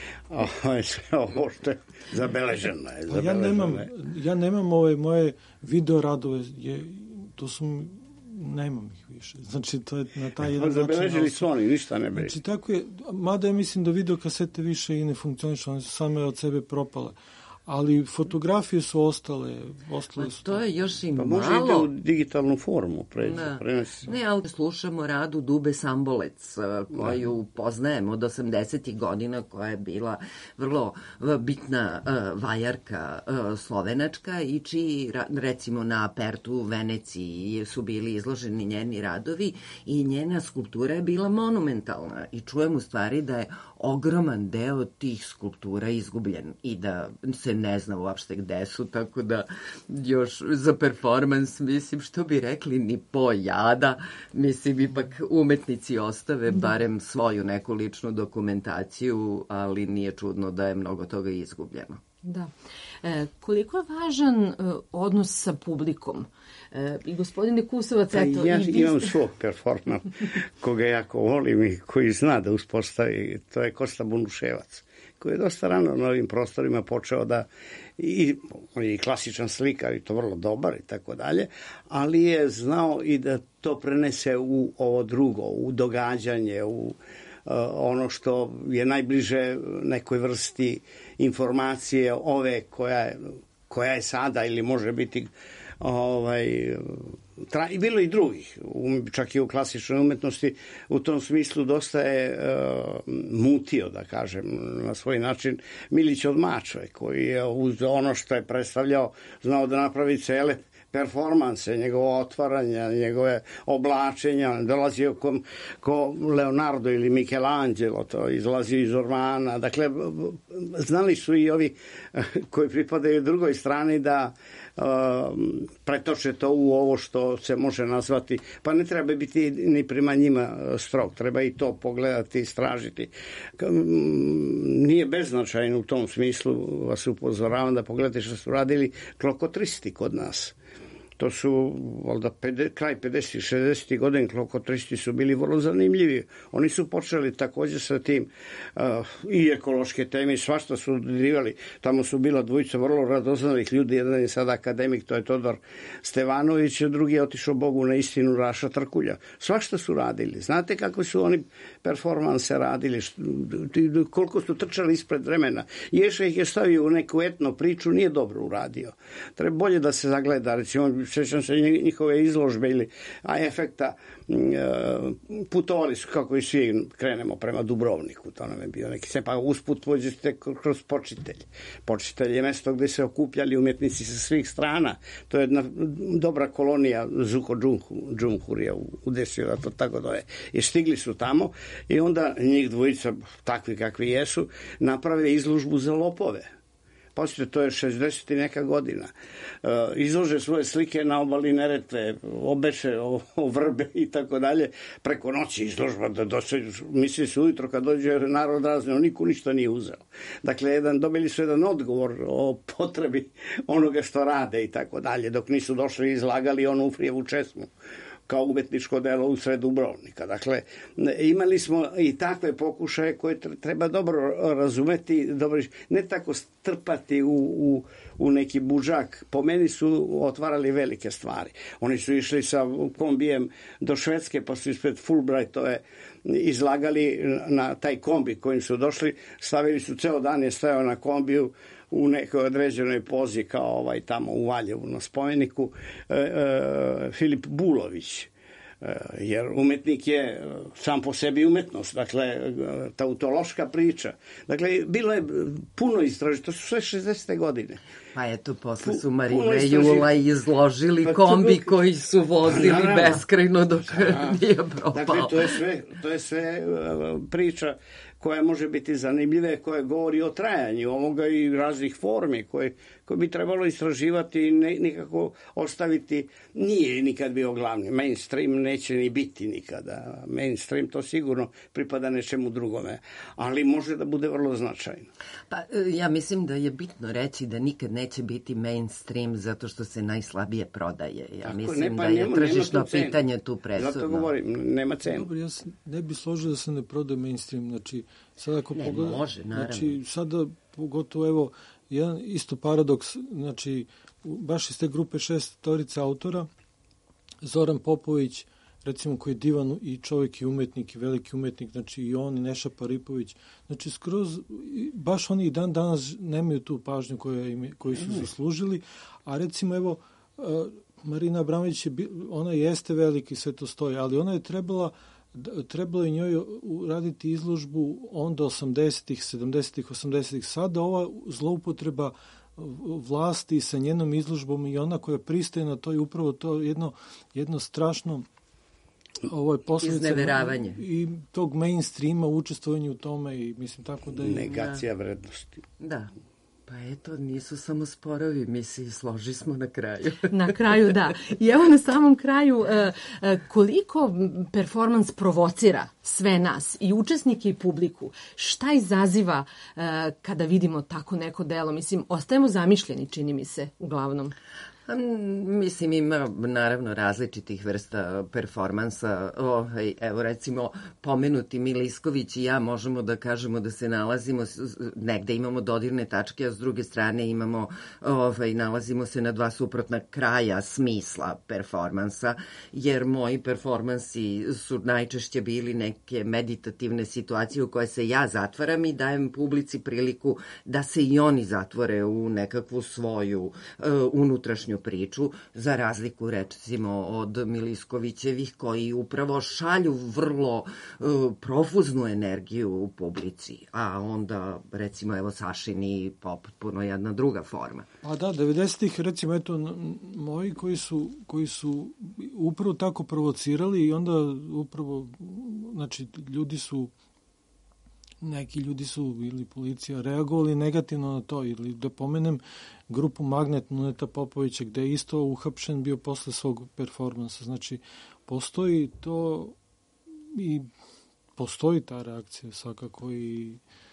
Ovo je sve ovo što je zabeleženo. Je, zabeleženo. Ja nemam, ja nemam ove moje video radove, je, to su, nemam ih više. Znači, to je na taj jedan način. Zabeležili su oni, ništa ne bili. Znači, tako je, mada ja mislim da video kasete više i ne funkcionišu, one su same od sebe propale. Ali fotografije su ostale, ostale su. To je još i pa malo. može ide u digitalnu formu. Pre, ne, ne, ali slušamo radu Dube Sambolec, koju da. poznajemo od osamdesetih godina, koja je bila vrlo bitna uh, vajarka uh, slovenačka i čiji, recimo, na Apertu u Veneciji su bili izloženi njeni radovi i njena skulptura je bila monumentalna i čujem u stvari da je ogroman deo tih skulptura izgubljen i da se ne zna uopšte gde su, tako da još za performans, mislim, što bi rekli, ni po jada, mislim, ipak umetnici ostave barem svoju neku ličnu dokumentaciju, ali nije čudno da je mnogo toga izgubljeno. Da. E, koliko je važan e, odnos sa publikom? E, I gospodine Kusovac, eto... Ja i vi... imam svog performans, koga jako volim i koji zna da uspostavi, to je Kosta Bunuševac, koji je dosta rano na ovim prostorima počeo da, i, i klasičan slikar, i to vrlo dobar i tako dalje, ali je znao i da to prenese u ovo drugo, u događanje, u ono što je najbliže nekoj vrsti informacije ove koja je, koja je sada ili može biti ovaj, tra, i bilo i drugih, čak i u klasičnoj umetnosti, u tom smislu dosta je uh, mutio, da kažem, na svoj način Milić od Mačve, koji je uz ono što je predstavljao znao da napravi cele performanse, njegove otvaranja, njegove oblačenja, dolazio ko, ko Leonardo ili Michelangelo, to izlazio iz ormana. Dakle, znali su i ovi koji pripadaju drugoj strani da uh, pretoče to u ovo što se može nazvati, pa ne treba biti ni prema njima strog, treba i to pogledati, istražiti. Nije beznačajno u tom smislu, vas upozoravam da pogledate što su radili klokotristi kod nas. To su, valjda, kraj pedesetih, šezdesetih godina, klokotristi su bili vrlo zanimljivi. Oni su počeli također sa tim uh, i ekološke teme, svašta su dodirivali. Tamo su bila dvojica vrlo radoznalih ljudi, jedan je sada akademik, to je Todor Stevanović, drugi je otišao Bogu na istinu, Raša Trkulja. Svašta su radili. Znate kako su oni performanse radili, koliko su trčali ispred vremena. Ješa ih je stavio u neku etno priču, nije dobro uradio. Treba bolje da se zagleda, recimo, sjećam se njihove izložbe ili a efekta, putovali su kako i svi krenemo prema Dubrovniku, to nam je bio neki se, pa usput pođete kroz Počitelj. Počitelj je mesto gde se okupljali umetnici sa svih strana. To je jedna dobra kolonija Zuko Džumhurija u desio, da to tako da je. I stigli su tamo i onda njih dvojica, takvi kakvi jesu, naprave izložbu za lopove. Poslije, to je šezdeset i neka godina. E, izlože svoje slike na obali Neretve, obeše o, o vrbe i tako dalje. Preko noći izložba, da dođe, misli se ujutro kad dođe narod razne, niko ništa nije uzeo. Dakle, jedan, dobili su jedan odgovor o potrebi onoga što rade i tako dalje, dok nisu došli i izlagali onu Ufrijevu česmu kao umetničko delo u sred Dubrovnika. Dakle, imali smo i takve pokušaje koje treba dobro razumeti, dobro, ne tako strpati u, u, u neki budžak. Po meni su otvarali velike stvari. Oni su išli sa kombijem do Švedske, pa su ispred Fulbrightove izlagali na taj kombi kojim su došli, stavili su, ceo dan je stajao na kombiju u nekoj određenoj pozi kao ovaj tamo u Valjevu na spomeniku e, e, Filip Bulović. E, jer umetnik je sam po sebi umetnost, dakle tautološka priča. Dakle, bilo je puno istražiti, to su sve šezdesete godine. Pa eto, posle Pu- su puno Marina i istraživ- Jula izložili Pa to kombi dok- koji su vozili Naravno. beskrajno dok Da. nije propao. Dakle, to je sve, to je sve uh, priča koja može biti zanimljiva, koja govori o trajanju ovoga i raznih formi koje, koje bi trebalo istraživati i ne, nikako ostaviti. Nije nikad bio glavni. Mainstream neće ni biti nikada. Mainstream to sigurno pripada nečemu drugome, ali može da bude vrlo značajno. Pa e, ja mislim da je bitno reći da nikad neće biti mainstream zato što se najslabije prodaje. Ja Tako, mislim ne, pa da je nema- tržišno nema tu cenu. pitanje tu presudno. Zato govorim, nema cenu. Dobro, ja se ne bi složio da se ne prodaje mainstream. Znači, sad ako Ne, pogleda- može, naravno. Znači, sada pogotovo, evo, jedan isto paradoks, znači, u- baš iz te grupe šestorice autora, Zoran Popović, recimo, koji je divan i čovjek i umetnik i veliki umetnik, znači i on i Neša Paripović, znači skroz, i baš oni i dan danas nemaju tu pažnju koju, im, koju su zaslužili, a recimo, evo, uh, Marina Abramović, je, bi- ona jeste veliki, sve to stoji, ali ona je trebala d- trebalo je njoj uraditi izložbu onda osamdesetih, sedamdesetih, osamdesetih. Sada ova zloupotreba vlasti sa njenom izložbom i ona koja pristaje na to i upravo to jedno, jedno strašno ovo je posljedica Izneveravanje. i tog mainstreama učestvovanja u tome i mislim tako da je... Negacija vrednosti. Da. Pa eto, nisu samo sporovi, mi se složi smo na kraju. Na kraju, da. I evo na samom kraju, e, e, koliko performans provocira sve nas, i učesnike i publiku, šta izaziva e, kada vidimo tako neko delo? Mislim, ostajemo zamišljeni, čini mi se, uglavnom. A, Mislim, ima naravno različitih vrsta performansa. Ovaj, evo, recimo, pomenuti Milisković i ja možemo da kažemo da se nalazimo, s- s- negde imamo dodirne tačke, a s druge strane imamo, ovaj, nalazimo se na dva suprotna kraja smisla performansa, jer moji performansi su najčešće bili neke meditativne situacije u koje se ja zatvaram i dajem publici priliku da se i oni zatvore u nekakvu svoju uh, unutrašnju priču, za razliku recimo od Miliskovićevih koji upravo šalju vrlo uh, profuznu energiju u publici, a onda recimo evo Sašini potpuno jedna druga forma. A da, devedesetih recimo eto n- moji koji su koji su upravo tako provocirali i onda upravo znači ljudi su neki ljudi su ili policija reagovali negativno na to ili da pomenem grupu Magnet Nuneta Popovića gde je isto uhapšen bio posle svog performansa. Znači postoji to i postoji ta reakcija svakako i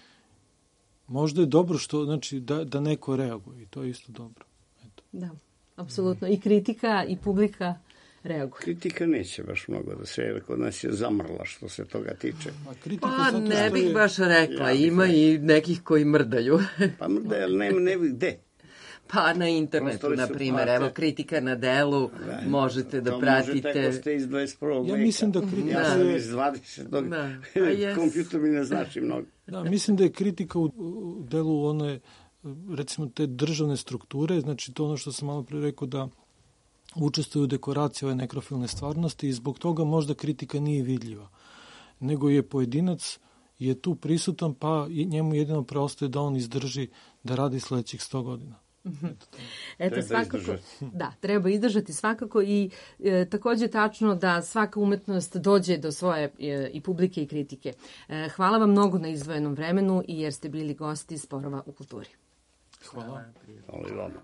možda je dobro što znači da, da neko reaguje i to je isto dobro. Eto. Da, apsolutno. I kritika i publika reaguje. Kritika neće baš mnogo da se, jer kod nas je zamrla što se toga tiče. Pa ne bih baš rekla, ima i nekih koji mrdaju. Pa mrda, ali nema, ne gde. Pa na internetu, Prostori na su primjer, plate. evo kritika na delu, možete da To pratite. možete ako ste iz dvadeset prvog Ja veka. mislim da kritika Ja sam je- iz dvadesetog Da. A jes. Kompjuter mi ne znači mnogo. Da, mislim da je kritika u, u delu one, recimo, te državne strukture, znači to ono što sam malo pre rekao da učestvuju u dekoraciji ove nekrofilne stvarnosti i zbog toga možda kritika nije vidljiva, nego je pojedinac je tu prisutan, pa i njemu jedino preostaje da on izdrži da radi sledećih sto godina. Eto, Treba svakako, izdržati. da, treba izdržati svakako i e, takođe je tačno da svaka umetnost dođe do svoje e, i publike i kritike. E, hvala vam mnogo na izdvojenom vremenu i jer ste bili gosti Sporova u kulturi. Hvala. Hvala i vama.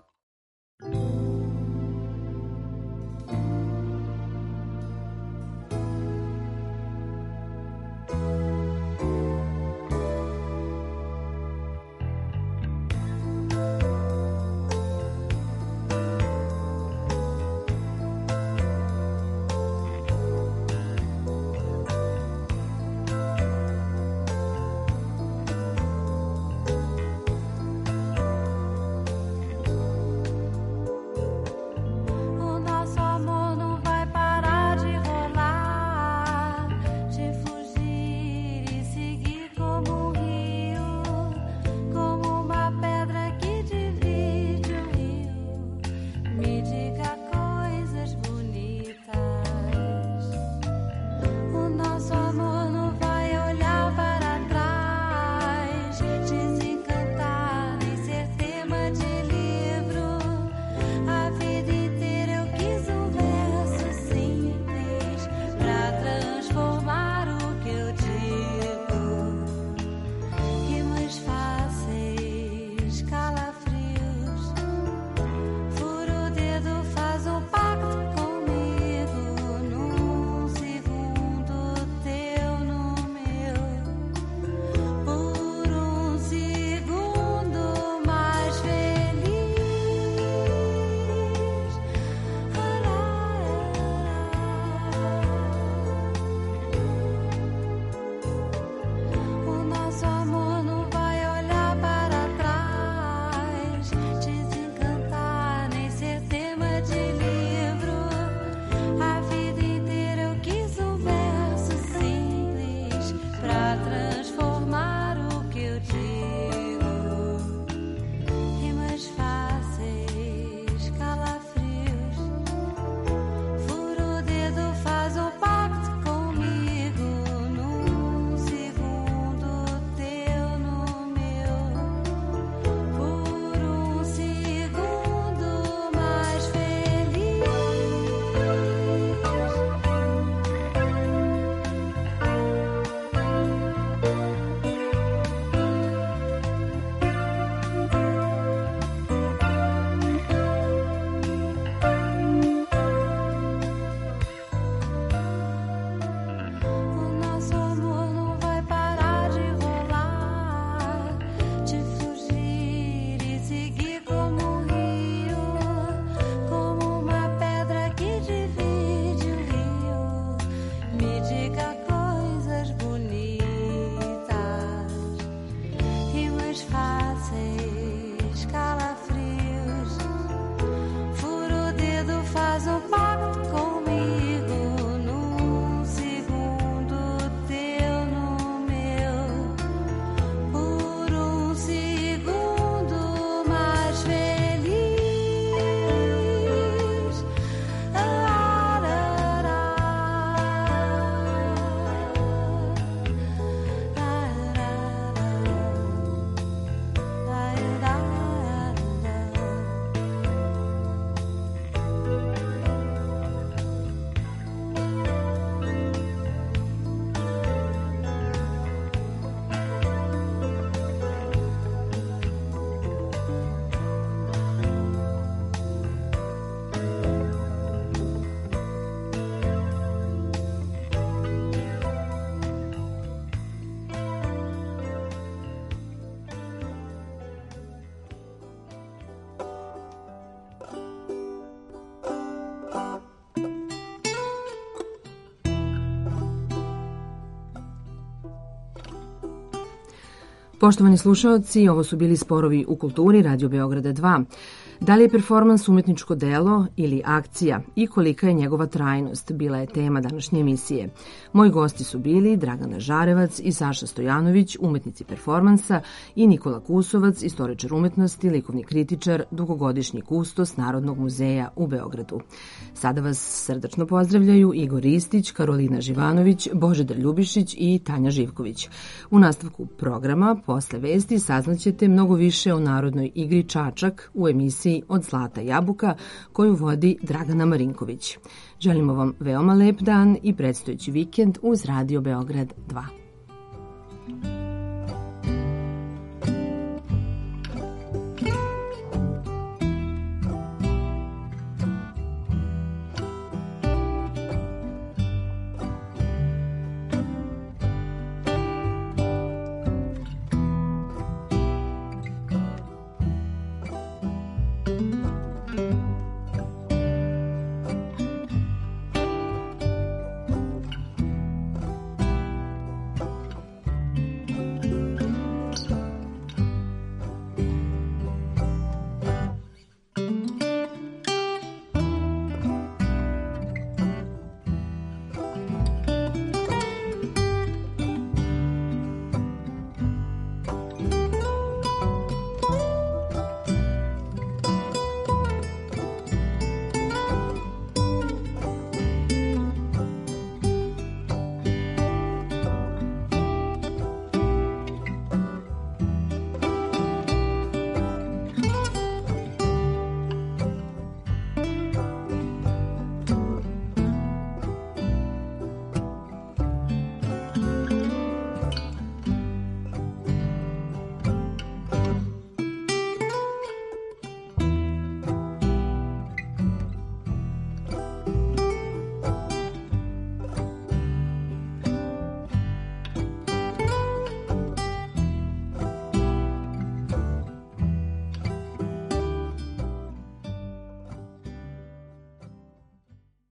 Poštovani slušaoci, ovo su bili Sporovi u kulturi Radio Beograda dva. Da li je performans umetničko delo ili akcija i kolika je njegova trajnost bila je tema današnje emisije. Moji gosti su bili Dragana Žarevac i Saša Stojanović, umetnici performansa, i Nikola Kusovac, istoričar umetnosti, likovni kritičar, dugogodišnji kustos Narodnog muzeja u Beogradu. Sada vas srdačno pozdravljaju Igor Ristić, Karolina Živanović, Božidar Ljubišić i Tanja Živković. U nastavku programa, posle vesti, saznaćete mnogo više o narodnoj igri Čačak u emisiji Od zlata jabuka, koju vodi Dragana Marinković. Želimo vam veoma lep dan i predstojeći vikend uz Radio Beograd dva.